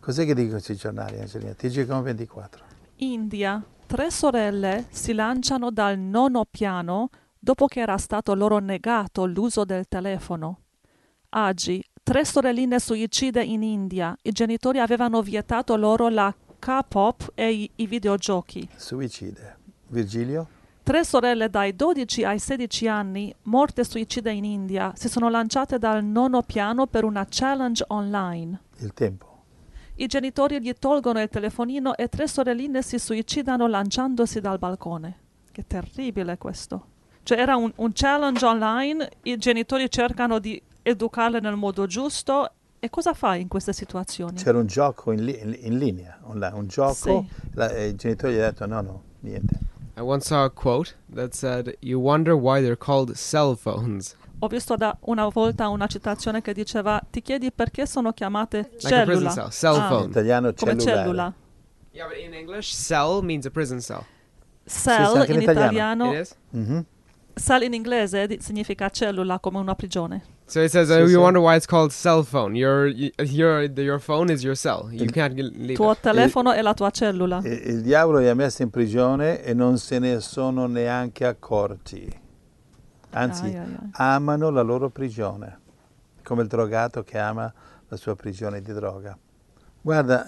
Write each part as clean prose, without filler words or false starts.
Cos'è che dicono sui giornali, Angelina? TG24. India. 3 sorelle si lanciano dal 9° piano dopo che era stato loro negato l'uso del telefono. Agi. 3 sorelline suicide in India. I genitori avevano vietato loro la K-pop e i videogiochi. Suicide. Virgilio? 3 sorelle dai 12 ai 16 anni, morte suicide in India, si sono lanciate dal 9° piano per una challenge online. Il tempo. I genitori gli tolgono il telefonino e 3 sorelline si suicidano lanciandosi dal balcone. Che terribile questo. Cioè era un challenge online, i genitori cercano di educarle nel modo giusto. E cosa fai in queste situazioni? C'era un gioco in linea, online, un gioco, Sì. I genitori gli hanno detto no, niente. I once saw a quote that said, "You wonder why they're called cell phones." Ho visto una volta una citazione che diceva: ti chiedi perché sono chiamate Like a prison cellula. cell. Cell Ah, In phone. italiano come cellulare. cellula. Yeah, but in English, cell means a prison cell. Cell anche in in italiano, It is? Mhm. cell in inglese significa cellula, come una prigione. So it says, Sì, you sì. wonder why it's called cell phone. Your phone is your cell. You can't leave Tuo it. telefono è la tua cellula. Il diavolo li ha messi in prigione e non se ne sono neanche accorti. Anzi, Ai, ai, ai. amano la loro prigione, come il drogato che ama la sua prigione di droga. Guarda,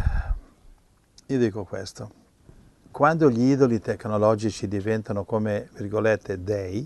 io dico questo. Quando gli idoli tecnologici diventano come, virgolette, dei,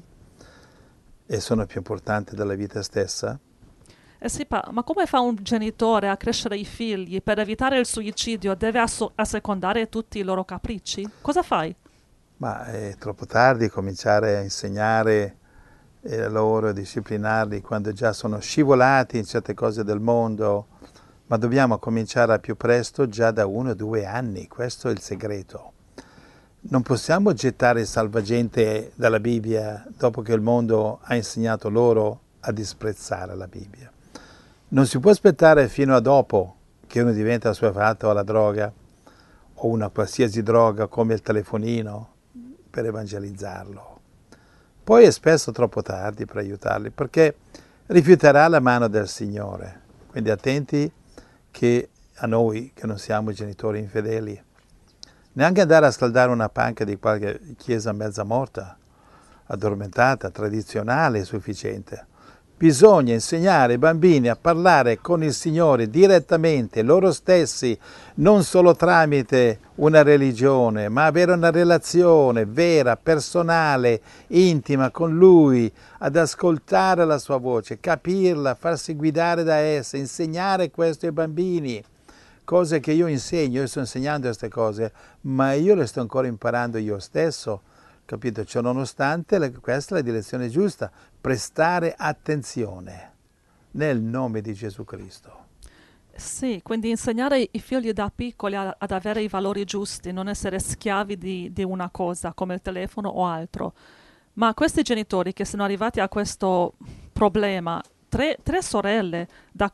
e sono più importanti della vita stessa, Eh sì, ma come fa un genitore a crescere i figli? Per evitare il suicidio deve assecondare tutti i loro capricci? Cosa fai? ma è troppo tardi cominciare a insegnare loro, disciplinarli quando già sono scivolati in certe cose del mondo, ma dobbiamo cominciare al più presto, già da 1 o 2 anni, questo è il segreto. Non possiamo gettare il salvagente dalla Bibbia dopo che il mondo ha insegnato loro a disprezzare la Bibbia. Non si può aspettare fino a dopo che uno diventa assuefatto alla droga o una qualsiasi droga come il telefonino per evangelizzarlo. Poi è spesso troppo tardi per aiutarli perché rifiuterà la mano del Signore. Quindi attenti che a noi che non siamo genitori infedeli, neanche andare a scaldare una panca di qualche chiesa mezza morta, addormentata, tradizionale è sufficiente. Bisogna insegnare ai bambini a parlare con il Signore direttamente, loro stessi, non solo tramite una religione, ma avere una relazione vera, personale, intima con Lui, ad ascoltare la sua voce, capirla, farsi guidare da essa, insegnare questo ai bambini. Cose che io insegno, io sto insegnando queste cose, ma io le sto ancora imparando io stesso, capito? Cioè, nonostante questa è la direzione giusta, prestare attenzione nel nome di Gesù Cristo. Sì, quindi insegnare i figli da piccoli ad avere i valori giusti, non essere schiavi di una cosa come il telefono o altro. Ma questi genitori che sono arrivati a questo problema, tre sorelle da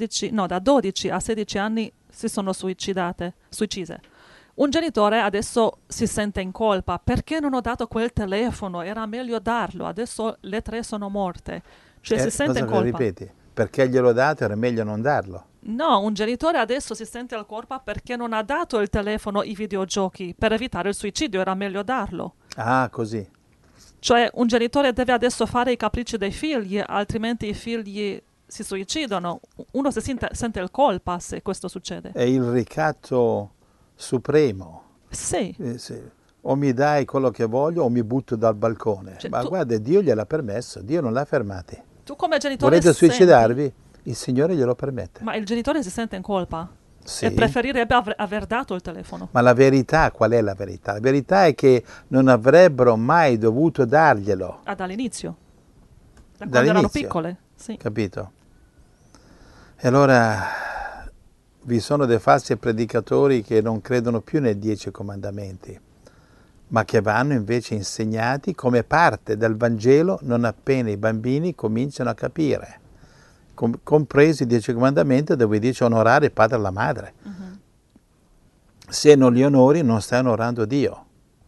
12 a 16 anni si sono suicide. Un genitore adesso si sente in colpa. Perché non ho dato quel telefono? Era meglio darlo. Adesso le 3 sono morte. Cioè si sente in Cosa colpa. ripeti? Perché glielo dato era meglio non darlo. No, un genitore adesso si sente in colpa perché non ha dato il telefono, i videogiochi. Per evitare il suicidio era meglio darlo. Ah, così. Cioè un genitore deve adesso fare i capricci dei figli, altrimenti i figli si suicidano. Uno si sente il colpa se questo succede. È il ricatto supremo. Sì. Sì. O mi dai quello che voglio o mi butto dal balcone. Cioè, Ma guarda, Dio gliel'ha permesso, Dio non l'ha fermati. Tu come genitore Volete suicidarvi? Il Signore glielo permette. Ma il genitore si sente in colpa Sì. e preferirebbe aver dato il telefono. Ma la verità, qual è la verità? La verità è che non avrebbero mai dovuto darglielo. Dall'inizio. Da quando erano piccole. Sì. Capito? E allora vi sono dei falsi predicatori che non credono più nei 10 comandamenti, ma che vanno invece insegnati come parte del Vangelo non appena i bambini cominciano a capire, compresi i 10 comandamenti dove dice onorare il padre e la madre. Uh-huh. Se non li onori non stai onorando Dio.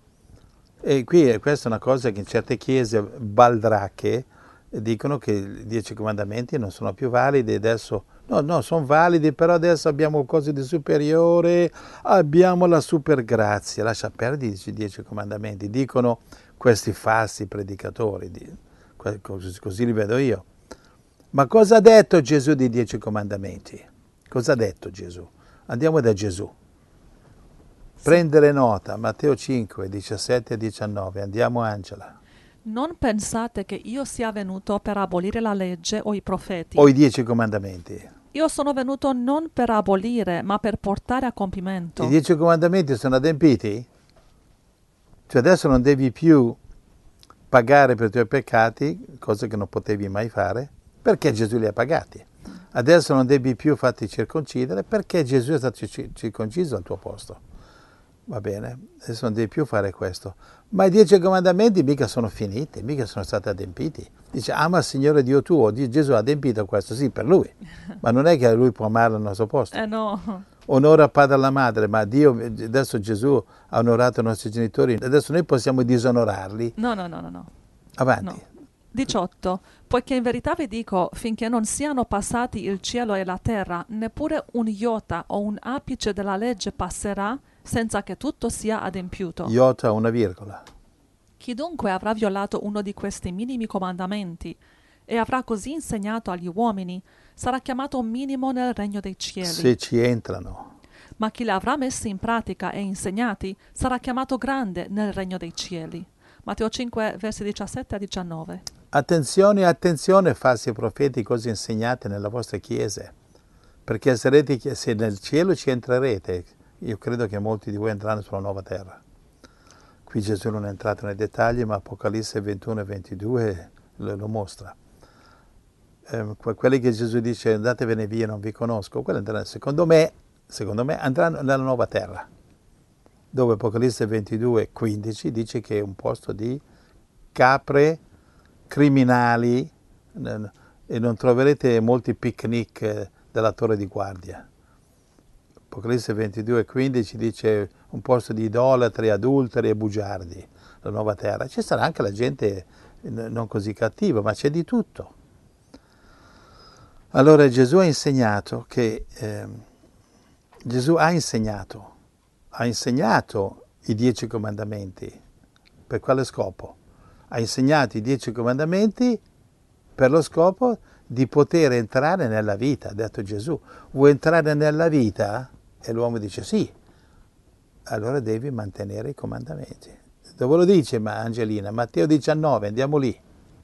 E qui questa è una cosa che in certe chiese baldracche dicono che i 10 comandamenti non sono più validi e adesso No, sono validi, però adesso abbiamo qualcosa di superiore, abbiamo la super grazia. Lascia perdere i 10 comandamenti, dicono questi falsi predicatori, così li vedo io. Ma cosa ha detto Gesù dei 10 comandamenti? Cosa ha detto Gesù? Andiamo da Gesù. Prendere nota, Matteo 5, 17 e 19. Andiamo, Angela. Non pensate che io sia venuto per abolire la legge o i profeti. O i 10 comandamenti. Io sono venuto non per abolire, ma per portare a compimento. I 10 comandamenti sono adempiti? Cioè adesso non devi più pagare per i tuoi peccati, cose che non potevi mai fare, perché Gesù li ha pagati. Adesso non devi più farti circoncidere, perché Gesù è stato circonciso al tuo posto. Va bene? Adesso non devi più fare questo. Ma i 10 comandamenti mica sono finiti, mica sono stati adempiti. Dice, ama il Signore Dio tuo. Gesù ha adempito questo, sì, per lui. Ma non è che lui può amarlo al nostro posto. No. Onora il padre e la madre, ma Dio, adesso Gesù ha onorato i nostri genitori, adesso noi possiamo disonorarli. No. Avanti. No. 18. Poiché in verità vi dico, finché non siano passati il cielo e la terra, neppure un iota o un apice della legge passerà senza che tutto sia adempiuto. Iota, una virgola. Chi dunque avrà violato uno di questi minimi comandamenti e avrà così insegnato agli uomini, sarà chiamato minimo nel regno dei cieli. Se ci entrano. Ma chi li avrà messi in pratica e insegnati, sarà chiamato grande nel regno dei cieli. Matteo 5, versi 17 a 19. Attenzione, falsi profeti, cose insegnate nelle vostre chiese, perché se nel cielo ci entrerete, io credo che molti di voi entreranno sulla nuova terra. Qui Gesù non è entrato nei dettagli, ma Apocalisse 21 e 22 lo mostra. Quelli che Gesù dice andatevene via, non vi conosco, quelli andranno, secondo me andranno nella nuova terra, dove Apocalisse 22 15 dice che è un posto di capre, criminali, e non troverete molti picnic della torre di guardia. Apocalisse 22 15 dice un posto di idolatri, adulteri e bugiardi, la nuova terra. Ci sarà anche la gente non così cattiva, ma c'è di tutto. Allora Gesù ha insegnato i 10 comandamenti. Per quale scopo? Ha insegnato i 10 comandamenti per lo scopo di poter entrare nella vita, ha detto Gesù. Vuoi entrare nella vita? E l'uomo dice sì. Allora devi mantenere i comandamenti. Dove lo dice Angelina? Matteo 19, andiamo lì.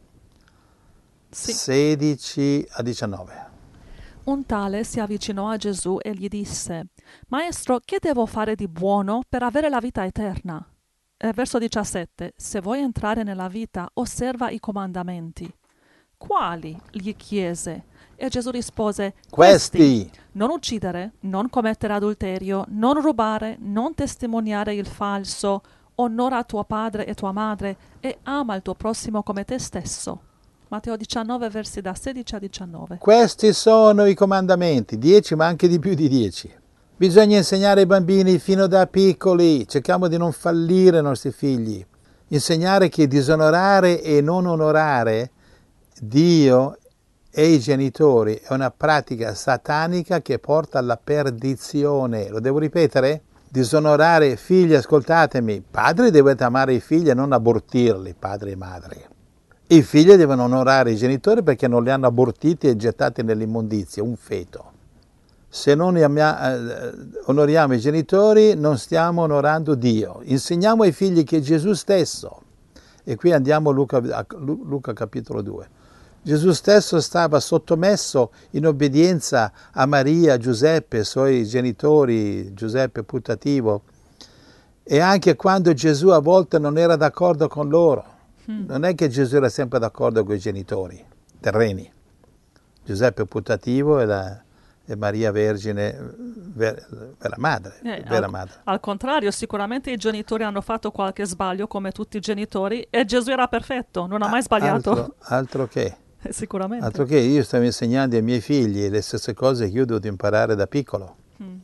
Sì. 16 a 19. Un tale si avvicinò a Gesù e gli disse, Maestro, che devo fare di buono per avere la vita eterna? Verso 17. Se vuoi entrare nella vita, osserva i comandamenti. Quali? Gli chiese. E Gesù rispose, Questi. Non uccidere, non commettere adulterio, non rubare, non testimoniare il falso, onora tuo padre e tua madre e ama il tuo prossimo come te stesso. Matteo 19, versi da 16 a 19. Questi sono i comandamenti, 10 ma anche di più di 10. Bisogna insegnare ai bambini fino da piccoli, cerchiamo di non fallire i nostri figli. Insegnare che disonorare e non onorare Dio e i genitori è una pratica satanica che porta alla perdizione. Lo devo ripetere? Disonorare figli, ascoltatemi, padri dovete amare i figli e non abortirli, padri e madri. I figli devono onorare i genitori perché non li hanno abortiti e gettati nell'immondizia, un feto. Se non onoriamo i genitori non stiamo onorando Dio. Insegniamo ai figli che Gesù stesso, e qui andiamo a Luca capitolo 2, Gesù stesso stava sottomesso in obbedienza a Maria, Giuseppe, i suoi genitori, Giuseppe putativo, e anche quando Gesù a volte non era d'accordo con loro. Non è che Gesù era sempre d'accordo con i genitori terreni. Giuseppe putativo e Maria Vergine, vera madre. Al contrario, sicuramente i genitori hanno fatto qualche sbaglio come tutti i genitori e Gesù era perfetto, non ha mai sbagliato. Altro che. Sicuramente. Altro che io stavo insegnando ai miei figli le stesse cose che io ho dovuto imparare da piccolo.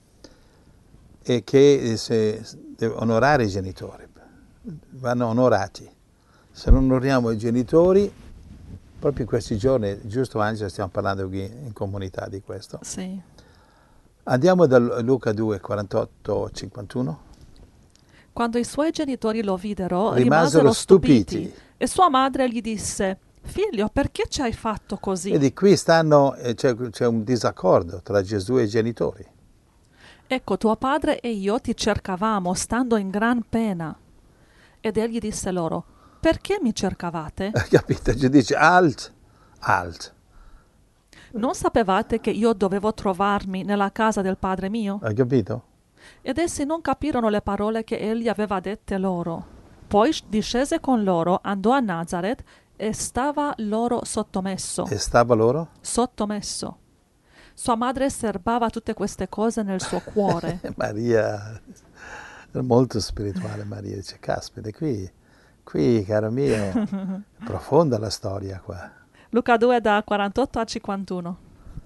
E che devo onorare i genitori, vanno onorati. Se non onoriamo i genitori Proprio in questi giorni, giusto Angela, stiamo parlando qui in comunità di questo. Sì. Andiamo da Luca 2, 48, 51. Quando i suoi genitori lo videro, Rimasero stupiti. e sua madre gli disse: Figlio, perché ci hai fatto così? Vedi, qui c'è un disaccordo tra Gesù e i genitori. Ecco, tuo padre e io ti cercavamo, stando in gran pena. Ed egli disse loro: Perché mi cercavate? Capite? Gesù dice, alt. Non sapevate che io dovevo trovarmi nella casa del padre mio? Hai capito? Ed essi non capirono le parole che egli aveva dette loro. Poi discese con loro, andò a Nazaret e stava loro sottomesso. E stava loro? Sottomesso. Sua madre serbava tutte queste cose nel suo cuore. Maria, era molto spirituale Maria, dice, caspita, qui caro mio, è profonda la storia qua. Luca 2 da 48 a 51.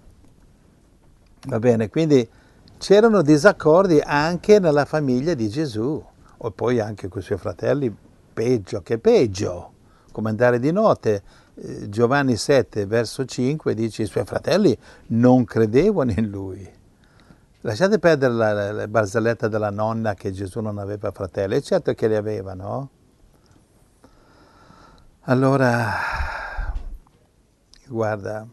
Va bene, quindi c'erano disaccordi anche nella famiglia di Gesù, o poi anche con i suoi fratelli, peggio che peggio, come andare di notte. Giovanni 7, verso 5, dice i suoi fratelli non credevano in lui. Lasciate perdere la barzelletta della nonna che Gesù non aveva fratelli, è certo che li aveva, no? Allora, guarda,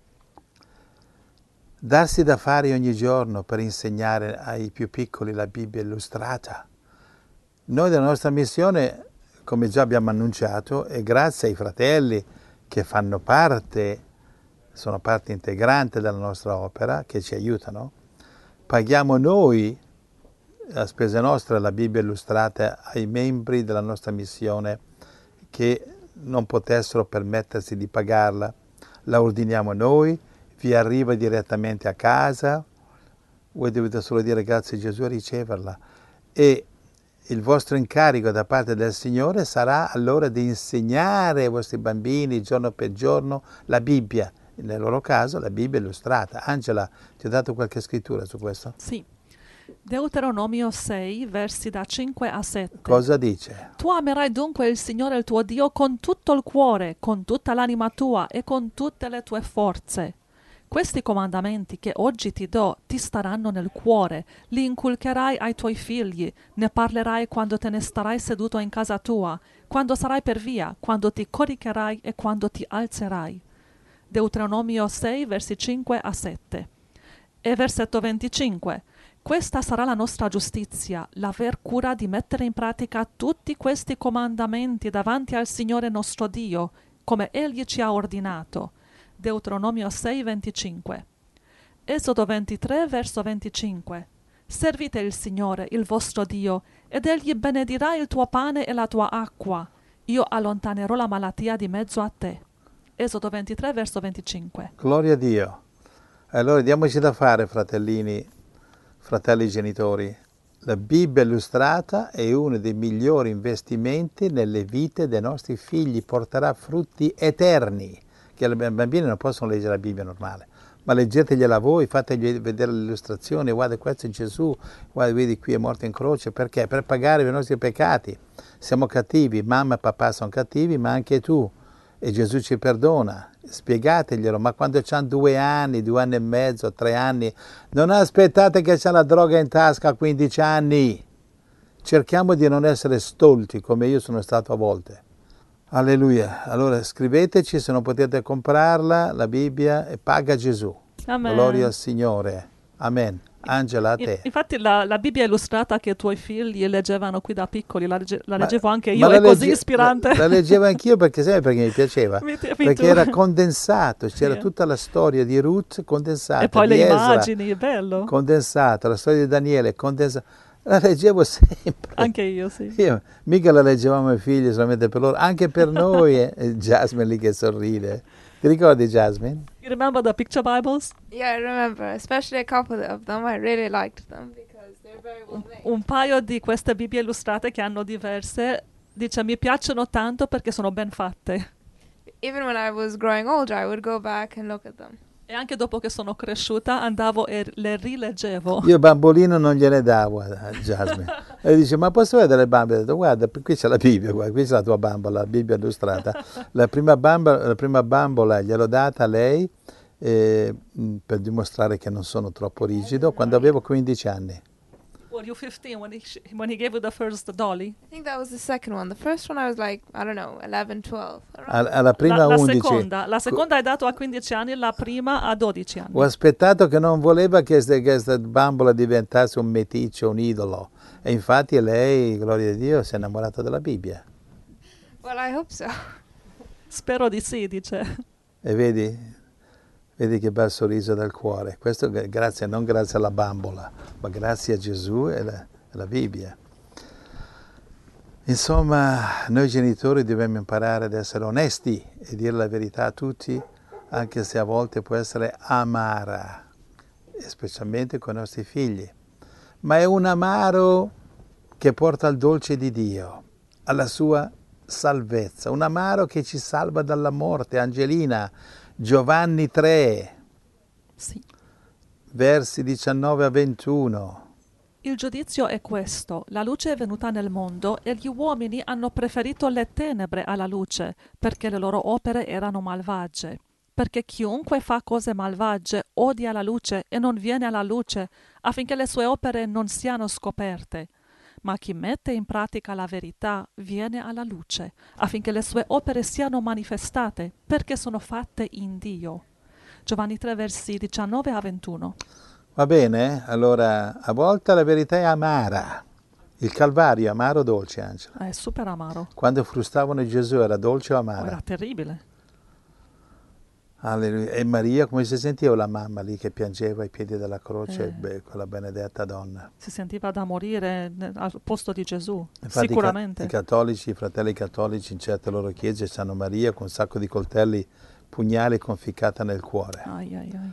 darsi da fare ogni giorno per insegnare ai più piccoli la Bibbia illustrata. Noi della nostra missione, come già abbiamo annunciato, è grazie ai fratelli che fanno parte, sono parte integrante della nostra opera, che ci aiutano. Paghiamo noi, a spese nostre, la Bibbia illustrata ai membri della nostra missione che non potessero permettersi di pagarla. La ordiniamo noi, vi arriva direttamente a casa, voi dovete solo dire grazie a Gesù e riceverla. E il vostro incarico da parte del Signore sarà allora di insegnare ai vostri bambini giorno per giorno la Bibbia, nel loro caso la Bibbia illustrata. Angela, ti ho dato qualche scrittura su questo? Sì. Deuteronomio 6, versi da 5 a 7. Cosa dice? Tu amerai dunque il Signore il tuo Dio con tutto il cuore, con tutta l'anima tua e con tutte le tue forze. Questi comandamenti che oggi ti do ti staranno nel cuore, li inculcherai ai tuoi figli, ne parlerai quando te ne starai seduto in casa tua, quando sarai per via, quando ti coricherai e quando ti alzerai. Deuteronomio 6, versi 5 a 7. E versetto 25. Questa sarà la nostra giustizia, l'aver cura di mettere in pratica tutti questi comandamenti davanti al Signore nostro Dio, come Egli ci ha ordinato. Deuteronomio 6, 25. Esodo 23, verso 25. Servite il Signore, il vostro Dio, ed Egli benedirà il tuo pane e la tua acqua. Io allontanerò la malattia di mezzo a te. Esodo 23, verso 25. Gloria a Dio. Allora diamoci da fare, fratelli genitori. La Bibbia illustrata è uno dei migliori investimenti nelle vite dei nostri figli, porterà frutti eterni. Che i bambini non possono leggere la Bibbia normale, ma leggetegliela voi, fategli vedere le illustrazioni, guarda questo è Gesù, guarda vedi qui è morto in croce, perché? Per pagare i nostri peccati. Siamo cattivi, mamma e papà sono cattivi, ma anche tu, e Gesù ci perdona. Spiegateglielo, ma quando c'hanno 2 anni, 2 anni e mezzo, 3 anni, non aspettate che c'è la droga in tasca a 15 anni. Cerchiamo di non essere stolti come io sono stato a volte. Alleluia. Allora scriveteci se non potete comprarla, la Bibbia, e paga Gesù. Amen. Gloria al Signore. Amen. Angela, a te. Infatti la Bibbia illustrata che i tuoi figli leggevano qui da piccoli, la leggevo anche Ma io, è così ispirante. La leggevo anch'io perché mi piaceva, perché era condensato, c'era Sì. tutta la storia di Ruth condensata, E poi di le Esra, immagini, è bello. condensata, la storia di Daniele condensata. La leggevo sempre. Anche io, sì. Io, mica la leggevamo ai figli solamente per loro, anche per noi. Jasmine lì che sorride. Ti ricordi Jasmine? You remember the picture Bibles? Yeah, I remember, especially a couple of them. I really liked them because they're very well made. Un paio di queste Bibbie illustrate che hanno diverse, dice mi piacciono tanto perché sono ben fatte. Even when I was growing older, I would go back and look at them. E anche dopo che sono cresciuta andavo e le rileggevo. Io bambolino non gliene davo a Jasmine. E dice, ma posso vedere le bambole? Ho detto, guarda, qui c'è la Bibbia, guarda, qui c'è la tua bambola, la Bibbia illustrata. La prima bambola gliel'ho data a lei per dimostrare che non sono troppo rigido, quando avevo 15 anni. Were you 15 when he gave you the first dolly? I think that was the second one. The first one I was like, I don't know, 11, 12. I don't know. Alla prima La 11. seconda hai dato a 15 anni, la prima a 12 anni. Ho aspettato che non voleva che questa bambola diventasse un meticcio, un idolo. E infatti lei, gloria a Dio, si è innamorata della Bibbia. Well, I hope so. Spero di sì, dice. E vedi che bel sorriso dal cuore. Questo grazie, non grazie alla bambola, ma grazie a Gesù e alla Bibbia. Insomma, noi genitori dobbiamo imparare ad essere onesti e dire la verità a tutti, anche se a volte può essere amara, specialmente con i nostri figli. Ma è un amaro che porta al dolce di Dio, alla sua salvezza, un amaro che ci salva dalla morte. Angelina, Giovanni 3, Sì. versi 19 a 21. Il giudizio è questo: la luce è venuta nel mondo e gli uomini hanno preferito le tenebre alla luce, perché le loro opere erano malvagie. Perché chiunque fa cose malvagie odia la luce e non viene alla luce, affinché le sue opere non siano scoperte. Ma chi mette in pratica la verità viene alla luce, affinché le sue opere siano manifestate, perché sono fatte in Dio. Giovanni 3, versi 19 a 21. Va bene? Allora, a volte la verità è amara. Il Calvario è amaro o dolce, Angela? È super amaro. Quando frustavano Gesù era dolce o amara? Era terribile. Alleluia. E Maria, come si sentiva la mamma lì che piangeva ai piedi della croce, quella benedetta donna? Si sentiva da morire al posto di Gesù, Infatti sicuramente. I cattolici, i fratelli cattolici in certe loro chiese hanno Maria con un sacco di coltelli, pugnali conficcata nel cuore. Ai, ai, ai.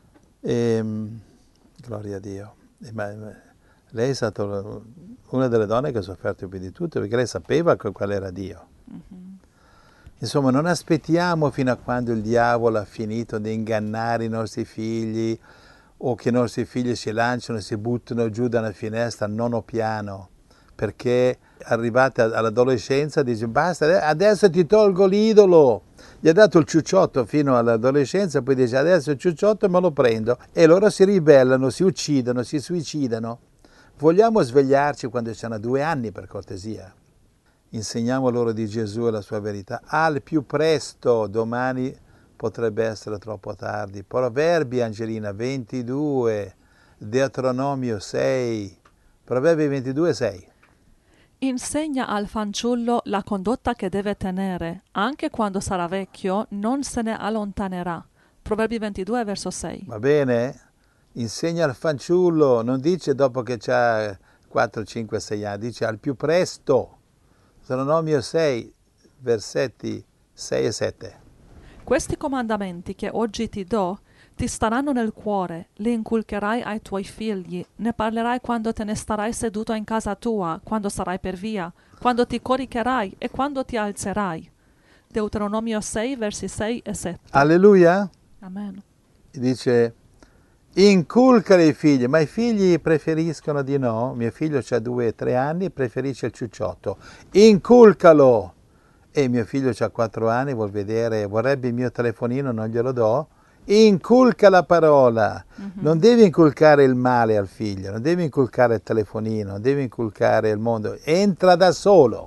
Gloria a Dio. Lei è stata una delle donne che ha sofferto più di tutte, perché lei sapeva qual era Dio. Insomma, non aspettiamo fino a quando il diavolo ha finito di ingannare i nostri figli o che i nostri figli si lanciano e si buttano giù da una finestra al nono piano, perché arrivate all'adolescenza dice basta, adesso ti tolgo l'idolo. Gli ha dato il ciucciotto fino all'adolescenza, poi dice adesso il ciucciotto me lo prendo. E loro si ribellano, si uccidono, si suicidano. Vogliamo svegliarci quando c'hanno 2 anni, per cortesia. Insegniamo loro di Gesù e la sua verità. Al più presto, domani potrebbe essere troppo tardi. Proverbi, Angelina, 22, Deuteronomio 6, Proverbi 22, 6. Insegna al fanciullo la condotta che deve tenere, anche quando sarà vecchio non se ne allontanerà. Proverbi 22, verso 6. Va bene? Insegna al fanciullo, non dice dopo che ha 4, 5, 6 anni, dice al più presto. Deuteronomio 6, versetti 6 e 7. Questi comandamenti che oggi ti do ti staranno nel cuore, li inculcherai ai tuoi figli, ne parlerai quando te ne starai seduto in casa tua, quando sarai per via, quando ti coricherai e quando ti alzerai. Deuteronomio 6, versi 6 e 7. Alleluia? Amen. Dice, inculcali ai figli, ma i figli preferiscono di no. Mio figlio ha 2-3 anni, preferisce il ciucciotto. Inculcalo! E mio figlio ha 4 anni, vorrebbe il mio telefonino, non glielo do. Inculca la parola. Non devi inculcare il male al figlio, non devi inculcare il telefonino, non devi inculcare il mondo. Entra da solo.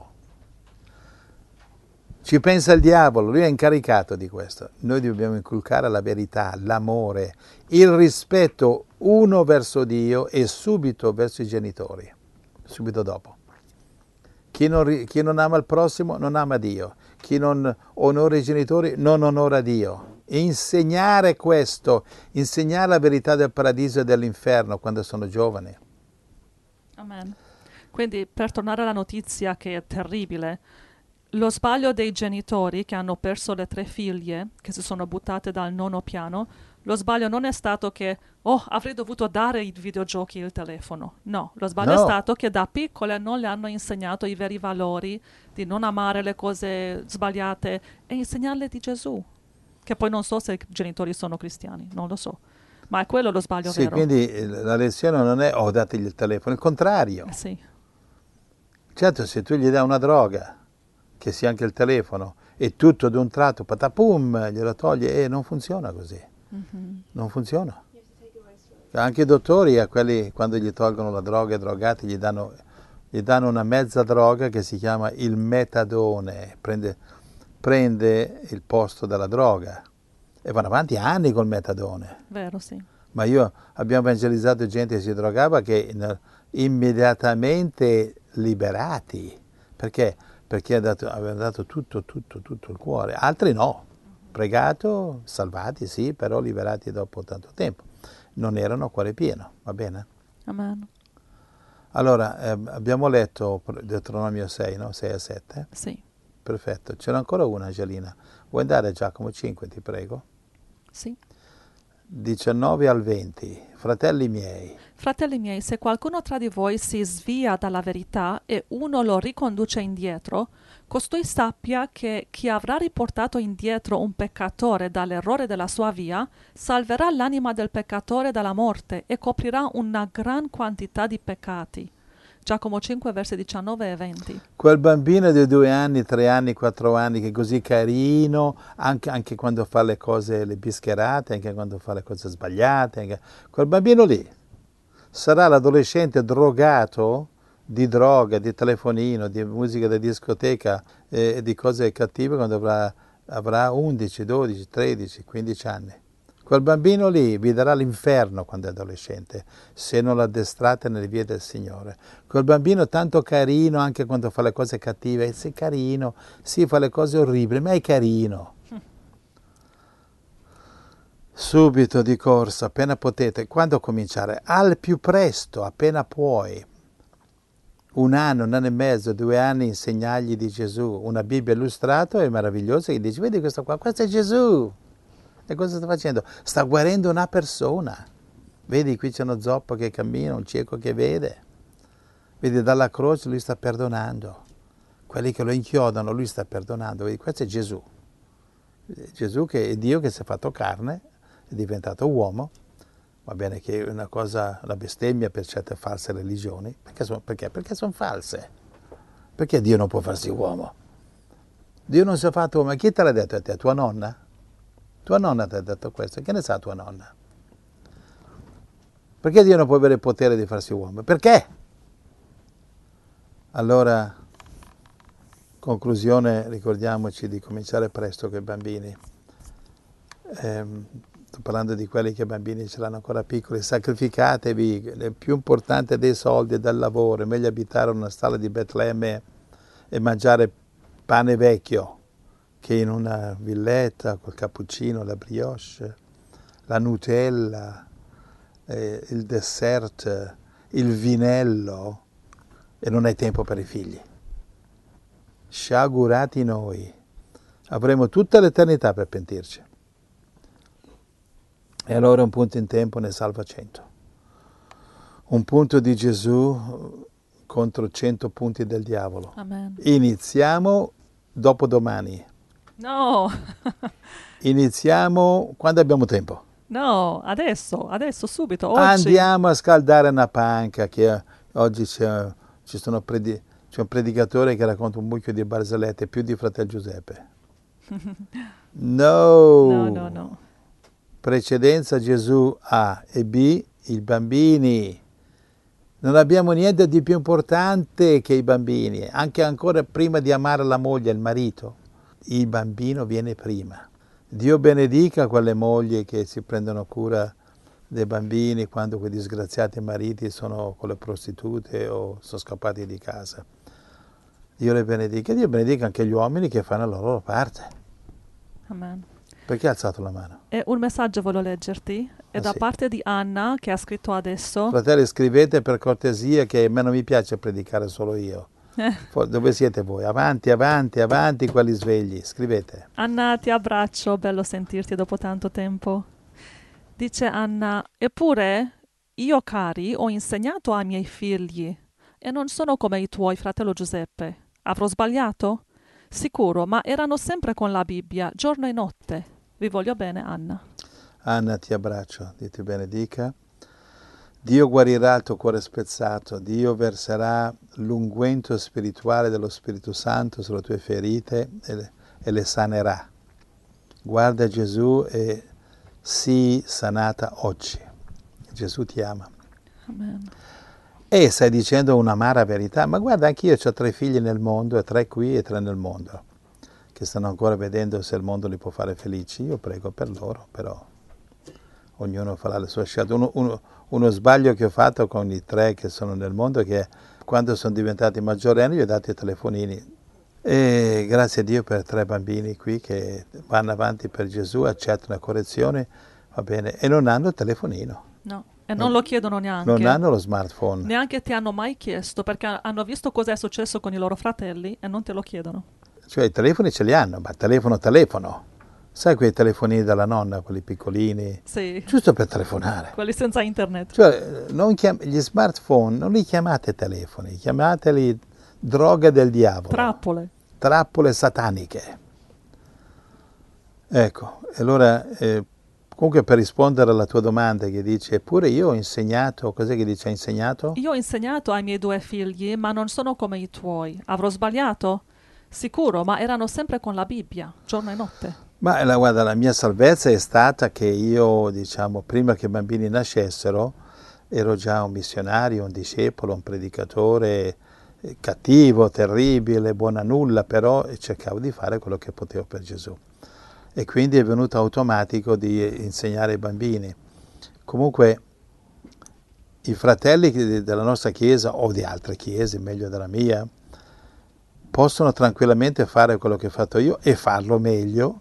Ci pensa il diavolo, lui è incaricato di questo. Noi dobbiamo inculcare la verità, l'amore, il rispetto uno verso Dio e subito verso i genitori, subito dopo. Chi non ama il prossimo non ama Dio. Chi non onora i genitori non onora Dio. Insegnare questo, insegnare la verità del paradiso e dell'inferno quando sono giovani. Amen. Quindi, per tornare alla notizia che è terribile, lo sbaglio dei genitori che hanno perso le 3 figlie, che si sono buttate dal 9° piano, lo sbaglio non è stato che, avrei dovuto dare i videogiochi e il telefono. No, lo sbaglio è stato che da piccole non le hanno insegnato i veri valori, di non amare le cose sbagliate e insegnarle di Gesù. Che poi non so se i genitori sono cristiani, non lo so. Ma è quello lo sbaglio vero. Sì, quindi la lezione non è dategli il telefono, il contrario. Sì. Certo, se tu gli dai una droga, che sia anche il telefono, e tutto d'un tratto, patapum, glielo togli, e non funziona così. Non funziona. Anche i dottori, a quelli, quando gli tolgono la droga, i drogati, gli danno una mezza droga che si chiama il metadone, prende il posto della droga. E vanno avanti anni col metadone. Vero, sì. Ma abbiamo evangelizzato gente che si drogava che immediatamente liberati. Perché? Perché aveva dato tutto il cuore. Altri no. Pregato, salvati, sì, però liberati dopo tanto tempo. Non erano a cuore pieno, va bene? Amen. Allora, abbiamo letto Deuteronomio 6, no? 6 a 7? Sì. Perfetto. C'era ancora una, Angelina. Vuoi andare a Giacomo 5, ti prego? Sì. 19 al 20. Fratelli miei, se qualcuno tra di voi si svia dalla verità e uno lo riconduce indietro, costui sappia che chi avrà riportato indietro un peccatore dall'errore della sua via, salverà l'anima del peccatore dalla morte e coprirà una gran quantità di peccati. Giacomo 5, versi 19 e 20. quel bambino di 2 anni, 3 anni, 4 anni, che è così carino, anche quando fa le cose, le bischerate, anche quando fa le cose sbagliate, quel bambino lì sarà l'adolescente drogato di droga, di telefonino, di musica da discoteca e di cose cattive quando avrà 11, 12, 13, 15 anni. Quel bambino lì vi darà l'inferno quando è adolescente, se non l'addestrate nelle vie del Signore. Quel bambino tanto carino anche quando fa le cose cattive, sei carino, sì, fa le cose orribili, ma è carino. Subito di corsa, appena potete. Quando cominciare? Al più presto, appena puoi. 1 anno e mezzo, 2 anni, insegnargli di Gesù. Una Bibbia illustrata è meravigliosa che dice, vedi questo qua, questo è Gesù. E cosa sta facendo? Sta guarendo una persona. Vedi, qui c'è uno zoppo che cammina, un cieco che vede. Vedi, dalla croce lui sta perdonando. Quelli che lo inchiodano, lui sta perdonando. Vedi, questo è Gesù. Gesù che è Dio che si è fatto carne, è diventato uomo. Va bene che è una cosa, una bestemmia per certe false religioni. Perché? Perché sono false. Perché Dio non può farsi uomo? Dio non si è fatto uomo. Ma chi te l'ha detto a te? Tua nonna? Tua nonna ti ha detto questo, che ne sa tua nonna? Perché Dio non può avere il potere di farsi uomo? Perché? Allora, conclusione, ricordiamoci di cominciare presto con i bambini. Sto parlando di quelli che i bambini ce l'hanno ancora piccoli. Sacrificatevi, è più importante dei soldi e del lavoro. È meglio abitare in una stalla di Betlemme e mangiare pane vecchio che in una villetta col cappuccino, la brioche, la Nutella, il dessert, il vinello, e non hai tempo per i figli. Sciagurati noi, avremo tutta l'eternità per pentirci. E allora un punto in tempo ne salva 100. Un punto di Gesù contro 100 punti del diavolo. Amen. Iniziamo dopodomani. No, Iniziamo quando abbiamo tempo. no, adesso, subito, oggi. Andiamo a scaldare una panca, che oggi c'è un predicatore che racconta un mucchio di barzellette, più di Fratello Giuseppe. No. No. Precedenza Gesù A e B, i bambini. Non abbiamo niente di più importante che i bambini, anche ancora prima di amare la moglie e il marito. Il bambino viene prima. Dio benedica quelle mogli che si prendono cura dei bambini quando quei disgraziati mariti sono con le prostitute o sono scappati di casa. Dio le benedica. Dio benedica anche gli uomini che fanno la loro parte. Amen. Perché hai alzato la mano? E un messaggio voglio leggerti, è da sì. parte di Anna che ha scritto adesso. Fratelli, scrivete per cortesia, che a me non mi piace predicare solo io. Dove siete voi? Avanti, quelli svegli. Scrivete. Anna, ti abbraccio, bello sentirti dopo tanto tempo. Dice Anna, eppure io, cari, ho insegnato ai miei figli e non sono come i tuoi, fratello Giuseppe. Avrò sbagliato? Sicuro, ma erano sempre con la Bibbia, giorno e notte. Vi voglio bene, Anna. Anna, ti abbraccio, Dio ti benedica. Dio guarirà il tuo cuore spezzato, Dio verserà l'unguento spirituale dello Spirito Santo sulle tue ferite e le sanerà. Guarda Gesù e sii sanata oggi. Gesù ti ama. Amen. E stai dicendo un'amara verità, ma guarda, anche io ho 3 figli nel mondo, 3 qui e 3 nel mondo, che stanno ancora vedendo se il mondo li può fare felici. Io prego per loro, però ognuno farà le sue scelte. Uno sbaglio che ho fatto con i 3 che sono nel mondo è che quando sono diventati maggiorenni gli ho dato i telefonini. E grazie a Dio per 3 bambini qui che vanno avanti per Gesù, accettano la correzione, va bene, e non hanno il telefonino. No, e non lo chiedono neanche. Non hanno lo smartphone. Neanche ti hanno mai chiesto, perché hanno visto cosa è successo con i loro fratelli e non te lo chiedono. Cioè i telefoni ce li hanno, ma telefono. Sai quei telefonini della nonna, quelli piccolini? Sì. Giusto per telefonare. Quelli senza internet. Cioè, gli smartphone non li chiamate telefoni, chiamateli droga del diavolo. Trappole sataniche. Ecco, e allora, comunque per rispondere alla tua domanda che dice, eppure io ho insegnato, cos'è che dice ha insegnato? Io ho insegnato ai miei 2 figli, ma non sono come i tuoi. Avrò sbagliato? Sicuro, ma erano sempre con la Bibbia, giorno e notte. Ma guarda, la mia salvezza è stata che io, diciamo, prima che i bambini nascessero, ero già un missionario, un discepolo, un predicatore cattivo, terribile, buona nulla, però cercavo di fare quello che potevo per Gesù. E quindi è venuto automatico di insegnare ai bambini. Comunque, i fratelli della nostra chiesa, o di altre chiese, meglio della mia, possono tranquillamente fare quello che ho fatto io e farlo meglio,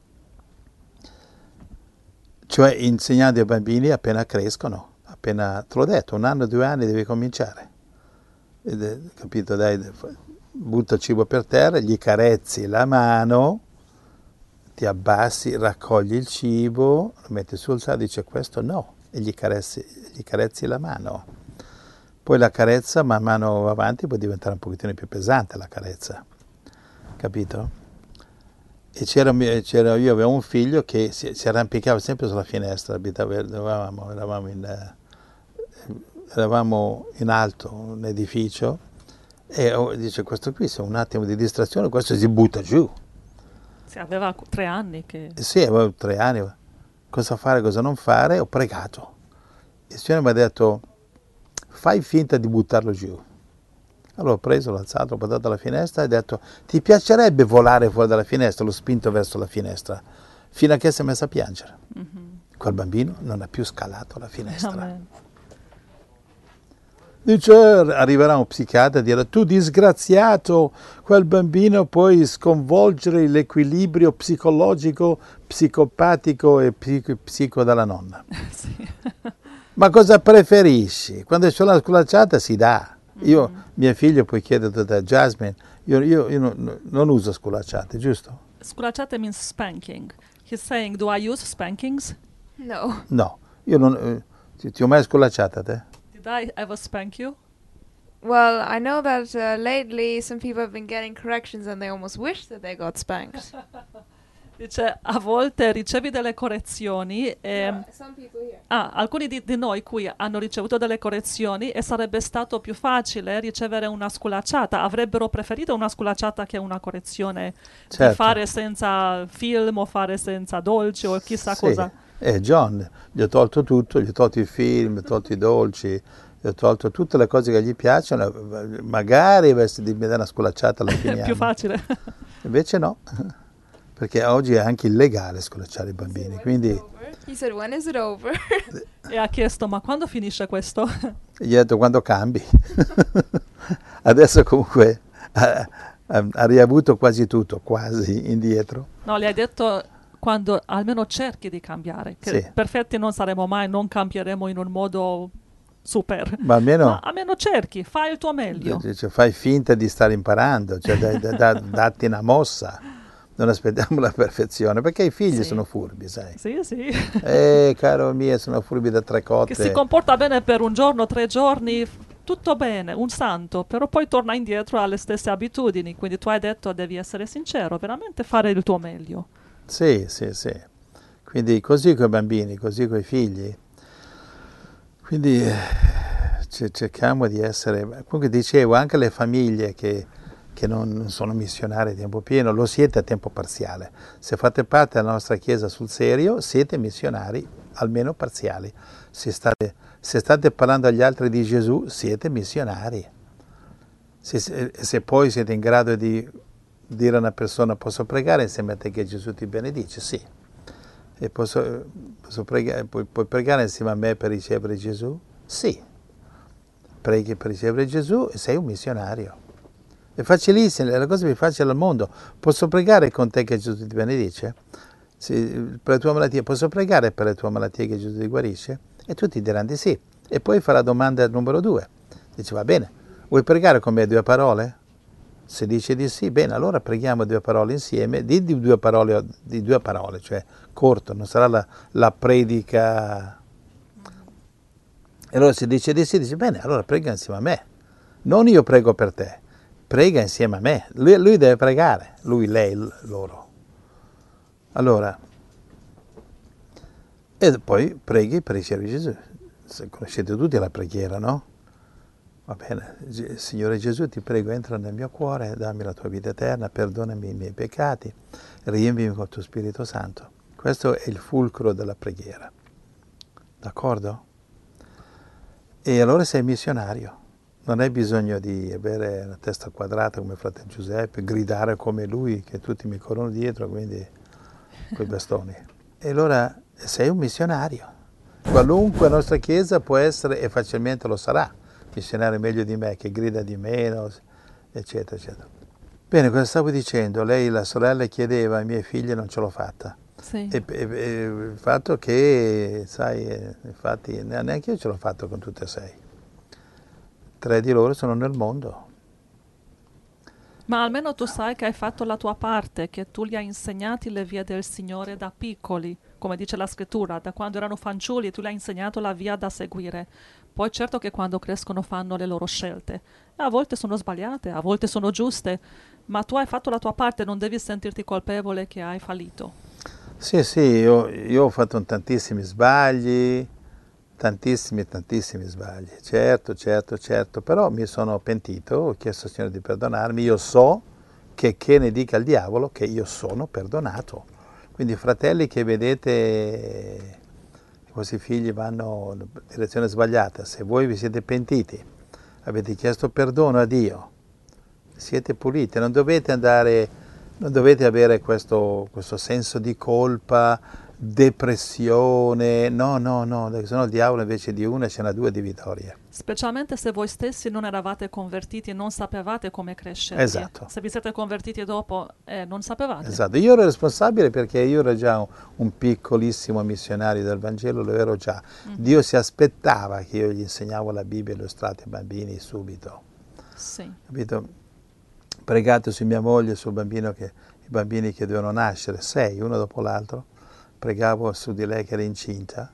cioè insegnando ai bambini appena crescono, appena, te l'ho detto, 1 anno, 2 anni devi cominciare, capito? Dai, butta cibo per terra, gli carezzi la mano, ti abbassi, raccogli il cibo, lo metti sul sale, dice questo no, e gli carezzi la mano. Poi la carezza man mano va avanti può diventare un pochettino più pesante la carezza, capito? E io avevo un figlio che si arrampicava sempre sulla finestra, eravamo in alto, un edificio, e dice questo qui se un attimo di distrazione, questo si butta giù. Sì, aveva 3 anni che... Sì, avevo 3 anni, cosa fare, cosa non fare, ho pregato. Il Signore mi ha detto, fai finta di buttarlo giù. Allora ho preso, l'ho alzato, l'ho portato alla finestra e ho detto, ti piacerebbe volare fuori dalla finestra? L'ho spinto verso la finestra, fino a che si è messo a piangere. Quel bambino non ha più scalato la finestra. Amen. Dice, arriverà un psichiatra e dirà, tu disgraziato, quel bambino puoi sconvolgere l'equilibrio psicologico, psicopatico e psico della nonna. Sì. Ma cosa preferisci? Quando c'è la sculacciata si dà. Io, mio figlio, puoi chiedere da Jasmine, io non uso sculacciate, giusto? Sculacciate means spanking. He's saying, do I use spankings? No. No, io non... ti ho mai sculacciata te? Did I ever spank you? Well, I know that lately some people have been getting corrections and they almost wish that they got spanked. Dice, a volte ricevi delle correzioni e... Some people here. alcuni di noi qui hanno ricevuto delle correzioni e sarebbe stato più facile ricevere una sculacciata. Avrebbero preferito una sculacciata che una correzione Certo. di fare senza film o fare senza dolci o chissà cosa. John, gli ho tolto tutto, gli ho tolto i film, gli ho tolto i dolci, gli ho tolto tutte le cose che gli piacciono, magari mi dà una sculacciata alla fine. È più facile. Invece no, perché oggi è anche illegale sculacciare i bambini, quindi He said, when is it over? E ha chiesto, ma quando finisce questo? gli ho detto quando cambi. Adesso comunque ha riavuto quasi tutto, quasi indietro. No, le hai detto quando almeno cerchi di cambiare, che Sì. perfetti non saremo mai, non cambieremo in un modo super. Ma almeno almeno cerchi, fai il tuo meglio. cioè, fai finta di stare imparando, cioè datti una mossa, non aspettiamo la perfezione, perché i figli Sì. sono furbi, sai. Sì, sì. Caro mio, sono furbi da 3 cotte. Che si comporta bene per un giorno, 3 giorni, tutto bene, un santo, però poi torna indietro alle stesse abitudini, quindi tu hai detto devi essere sincero, veramente fare il tuo meglio. Sì. Quindi così con i bambini, così con i figli. Quindi cerchiamo di essere, comunque dicevo, anche le famiglie che non sono missionari a tempo pieno, lo siete a tempo parziale. Se fate parte della nostra Chiesa sul serio, siete missionari almeno parziali. Se state parlando agli altri di Gesù, siete missionari. Se poi siete in grado di dire a una persona: posso pregare insieme a te che Gesù ti benedice? Sì. E posso pregare, puoi pregare insieme a me per ricevere Gesù? Sì. Preghi per ricevere Gesù e sei un missionario. È facilissimo, è la cosa più facile al mondo. Posso pregare con te che Gesù ti benedice? Per la tua malattia, posso pregare per la tua malattia che Gesù ti guarisce? E tutti diranno di sì. E poi fa la domanda numero 2. Dice: va bene, vuoi pregare con me 2 parole? Se dice di sì, bene, allora preghiamo 2 parole insieme. Di 2 parole, cioè corto, non sarà la predica. E allora se dice di sì, dice: bene, allora prega insieme a me. Non io prego per te, prega insieme a me. Lui deve pregare, lui, lei, loro. Allora, e poi preghi per ricevere Gesù. Conoscete tutti la preghiera, no? Va bene, Signore Gesù, ti prego, entra nel mio cuore, dammi la tua vita eterna, perdonami i miei peccati, riempimi con il tuo Spirito Santo. Questo è il fulcro della preghiera. D'accordo? E allora sei missionario. Non hai bisogno di avere la testa quadrata come fratello Giuseppe, gridare come lui, che tutti mi corrono dietro, quindi coi bastoni. E allora sei un missionario. Qualunque nostra chiesa può essere, e facilmente lo sarà, missionario meglio di me, che grida di meno, eccetera, eccetera. Bene, cosa stavo dicendo? Lei, la sorella, chiedeva ai miei figli, non ce l'ho fatta. Sì. E il fatto che, sai, infatti neanche io ce l'ho fatto con tutte e 6. 3 di loro sono nel mondo. Ma almeno tu sai che hai fatto la tua parte, che tu li hai insegnati le vie del Signore da piccoli, come dice la scrittura, da quando erano fanciulli tu li hai insegnato la via da seguire. Poi certo che quando crescono fanno le loro scelte. E a volte sono sbagliate, a volte sono giuste, ma tu hai fatto la tua parte, non devi sentirti colpevole che hai fallito. Sì, io ho fatto tantissimi sbagli, tantissimi sbagli, certo, però mi sono pentito, ho chiesto al Signore di perdonarmi, io so che ne dica il diavolo che io sono perdonato. Quindi fratelli che vedete i vostri figli vanno in direzione sbagliata, se voi vi siete pentiti, avete chiesto perdono a Dio, siete puliti, non dovete avere questo senso di colpa, depressione, no, se no il diavolo invece di una ce n'ha 2 di vittorie. Specialmente se voi stessi non eravate convertiti e non sapevate come crescere. Esatto. Se vi siete convertiti dopo non sapevate. Esatto, io ero responsabile perché io ero già un piccolissimo missionario del Vangelo, lo ero già. Dio si aspettava che io gli insegnavo la Bibbia illustrata ai bambini subito. Sì. Capito? Pregato su mia moglie, i bambini che dovevano nascere, 6, uno dopo l'altro. Pregavo su di lei che era incinta,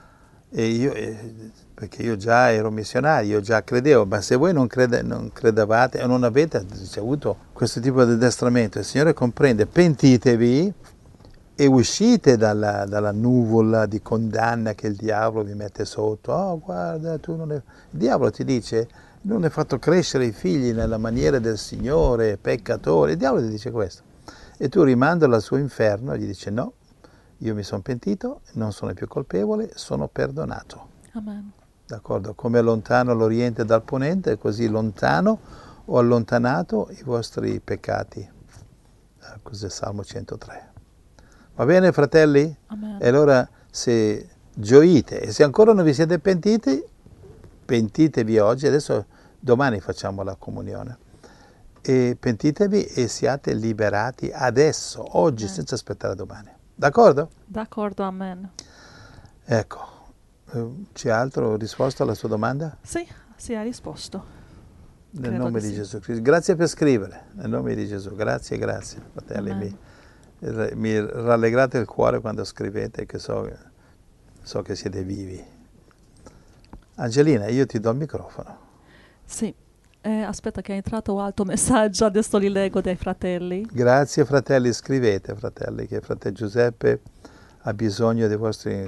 perché io già ero missionario, io già credevo, ma se voi non credevate o non avete ricevuto questo tipo di addestramento, il Signore comprende, pentitevi e uscite dalla nuvola di condanna che il diavolo vi mette sotto. Oh, guarda, il diavolo ti dice: non hai fatto crescere i figli nella maniera del Signore, peccatore. Il diavolo ti dice questo. E tu rimandalo al suo inferno e gli dici: no, io mi sono pentito, non sono più colpevole, sono perdonato. Amen. D'accordo? Come è lontano l'Oriente dal Ponente, così lontano ho allontanato i vostri peccati. Cos'è Salmo 103. Va bene, fratelli? Amen. E allora se gioite e se ancora non vi siete pentiti, pentitevi oggi, adesso domani facciamo la comunione. E pentitevi e siate liberati adesso, oggi, Amen. senza aspettare domani. D'accordo? D'accordo, amen. Ecco, c'è altro risposto alla sua domanda? Sì, hai risposto. Nel Credo nome di di sì. Gesù Cristo. Grazie per scrivere, nel nome di Gesù. Grazie, fratelli. Amen. Mi rallegrate il cuore quando scrivete, che so che siete vivi. Angelina, io ti do il microfono. Sì. Aspetta che è entrato un altro messaggio, adesso li leggo dai fratelli. Grazie fratelli, scrivete fratelli, che fratello Giuseppe ha bisogno dei vostri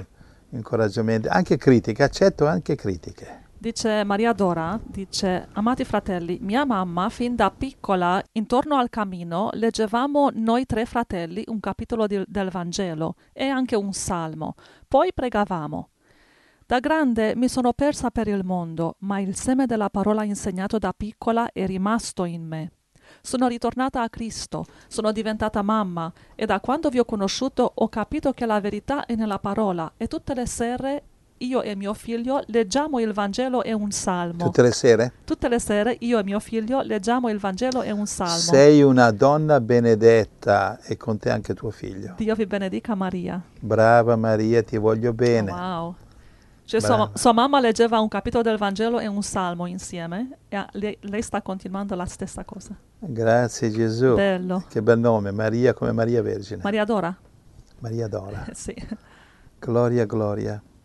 incoraggiamenti, anche critiche, accetto anche critiche. Dice Maria Dora, dice, amati fratelli, mia mamma fin da piccola intorno al camino leggevamo noi 3 fratelli un capitolo del Vangelo e anche un salmo, poi pregavamo. Da grande mi sono persa per il mondo, ma il seme della parola insegnato da piccola è rimasto in me. Sono ritornata a Cristo, sono diventata mamma e da quando vi ho conosciuto ho capito che la verità è nella parola e tutte le sere io e mio figlio leggiamo il Vangelo e un salmo. Tutte le sere? Tutte le sere io e mio figlio leggiamo il Vangelo e un salmo. Sei una donna benedetta e con te anche tuo figlio. Dio vi benedica Maria. Brava Maria, ti voglio bene. Oh, wow. Cioè Brava. sua mamma leggeva un capitolo del Vangelo e un salmo insieme e lei sta continuando la stessa cosa. Grazie Gesù. Bello. Che bel nome, Maria come Maria Vergine. Maria Dora? Maria Dora. Sì. Gloria, gloria.